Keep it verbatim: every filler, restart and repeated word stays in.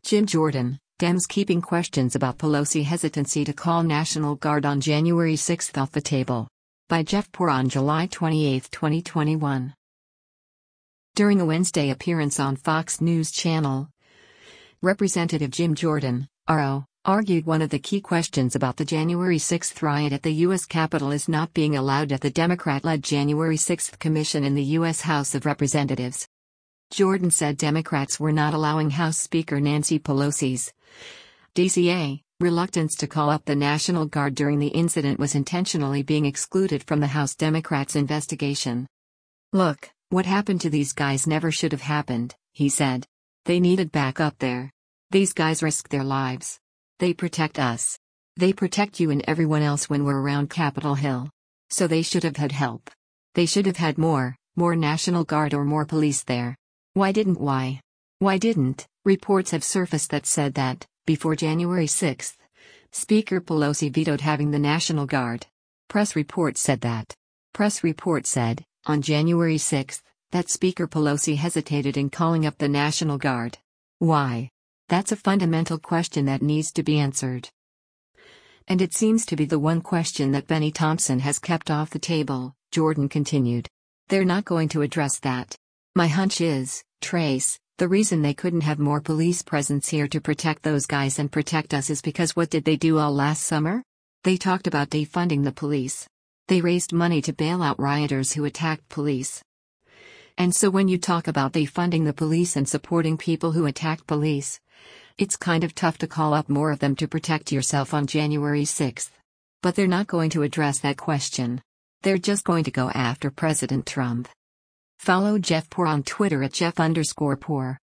Jim Jordan, Dems keeping questions about Pelosi hesitancy to call National Guard on January sixth off the table. By Jeff Poor on July twenty-eighth, twenty twenty-one. During a Wednesday appearance on Fox News Channel, Representative Jim Jordan, R O, argued one of the key questions about the January sixth riot at the U S Capitol is not being allowed at the Democrat-led January sixth Commission in the U S House of Representatives. Jordan said Democrats were not allowing House Speaker Nancy Pelosi's D C A reluctance to call up the National Guard during the incident was intentionally being excluded from the House Democrats' investigation. "Look, what happened to these guys never should have happened," he said. "They needed backup there. These guys risk their lives. They protect us. They protect you and everyone else when we're around Capitol Hill. So they should have had help. They should have had more, more National Guard or more police there. Why didn't why? Why didn't?" Reports have surfaced that said that, before January sixth, Speaker Pelosi vetoed having the National Guard. Press reports said that. Press report said, on January sixth, that Speaker Pelosi hesitated in calling up the National Guard. Why? That's a fundamental question that needs to be answered. And it seems to be the one question that Benny Thompson has kept off the table, Jordan continued. They're not going to address that. My hunch is, Trace, the reason they couldn't have more police presence here to protect those guys and protect us is because what did they do all last summer? They talked about defunding the police. They raised money to bail out rioters who attacked police. And so when you talk about defunding the police and supporting people who attacked police, it's kind of tough to call up more of them to protect yourself on January sixth. But they're not going to address that question. They're just going to go after President Trump. Follow Jeff Poor on Twitter at Jeff underscore Poor.